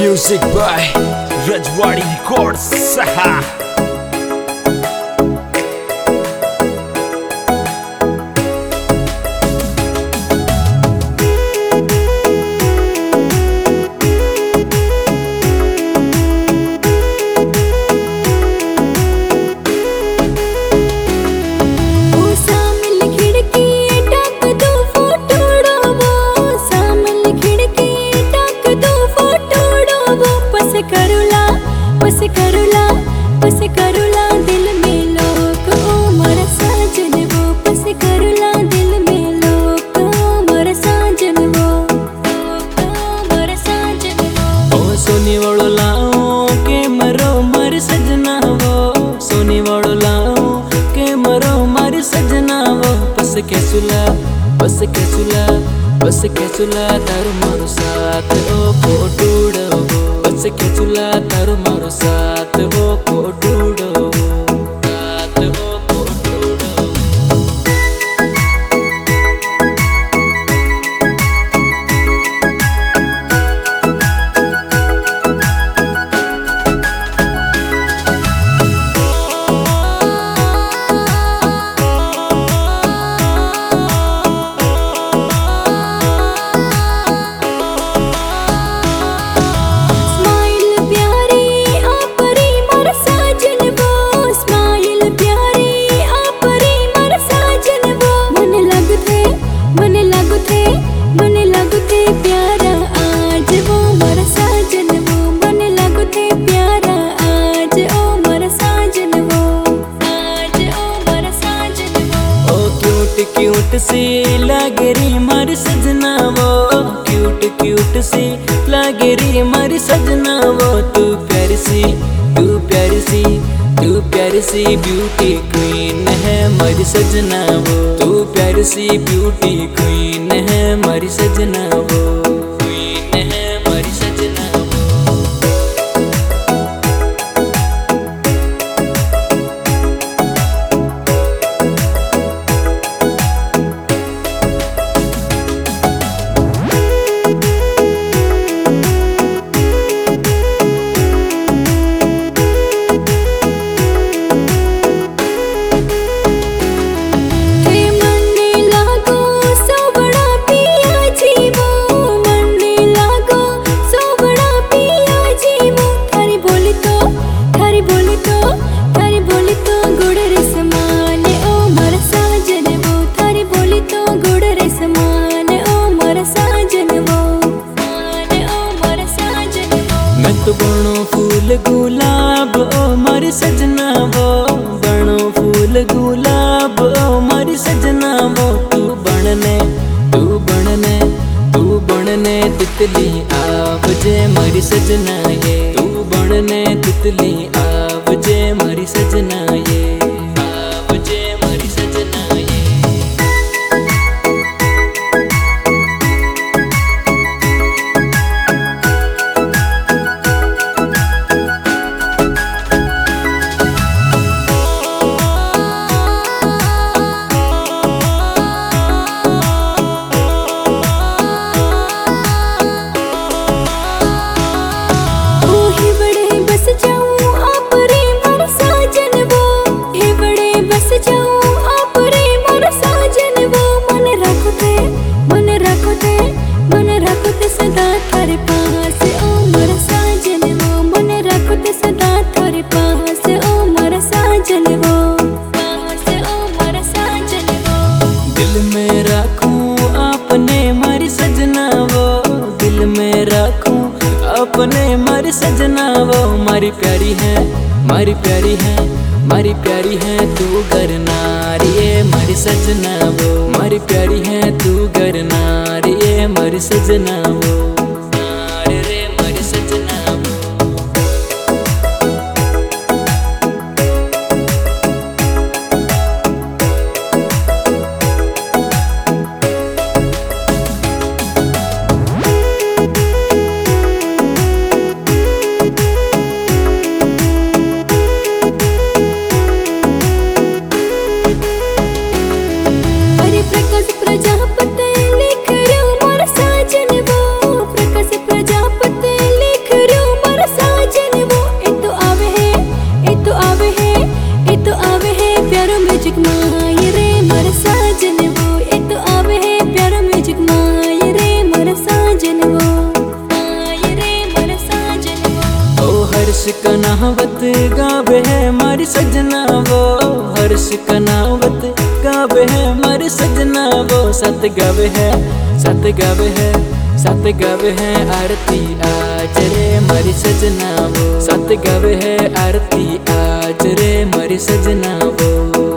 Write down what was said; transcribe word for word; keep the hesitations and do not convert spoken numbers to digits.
Music by Rajwadi Records. Saha. करुला बस करुला बस करुला दिल में लोक ओ मर साजन वो बस करुला दिल में लोक ओ मर साजन वो लोक ओ मर साजन वो ओ सोनी वालो लाओ के मरो मर सजना वो सोनी वालो लाओ के मरो मर सजना वो बस के सुला बस के सुला बस के सुला तार मारो साथ ओ कोटूड़ो बस के चुला तारो मारो साथ वो कोटूड़ो साथ वो कोटूड़ो। क्यूट सी लागे री मारी सजना वो क्यूट क्यूट सी लागे री मारी सजना वो तू प्यारी सी तू प्यारी सी तू प्यारी सी ब्यूटी क्वीन है मारी सजना वो तू प्यारी सी ब्यूटी क्वीन है मारी सजना वो क्वीन है मारी सजना वो। मैं तो बनो फूल गुलाब ओ मारी सजना वो बनो फूल गुलाब ओ मारी सजना वो तू बनने तू बनने तू बनने तितली आव जे मारी सजना ये तू बनने तितली आव जे मारी सजना ये आव जे मारी सजना ये। सदा थारे पास ओ मोर साजन वो मन रखो ते सदा थारे पास ओ मोर साजन वो पास ओ मोर साजन वो। दिल में रखूं अपने मारी सजना वो दिल में रखूं अपने मारी सजना वो मारी प्यारी है मारी प्यारी है मारी प्यारी है तू घर नारी मारी सजना वो मारी प्यारी है तू घर नारी मारी सजना वो नारी रे मारी सजना वो। प्रकाश प्रजापति लिख रो मोर साजन वो मारी सजना वो, हर्ष कनावत गावे है मारी सजना वो। सत गावे है सत गावे है सत गावे है आरती आज रे मारी सजना वो। सत गावे है आरती आज रे मारी सजना वो।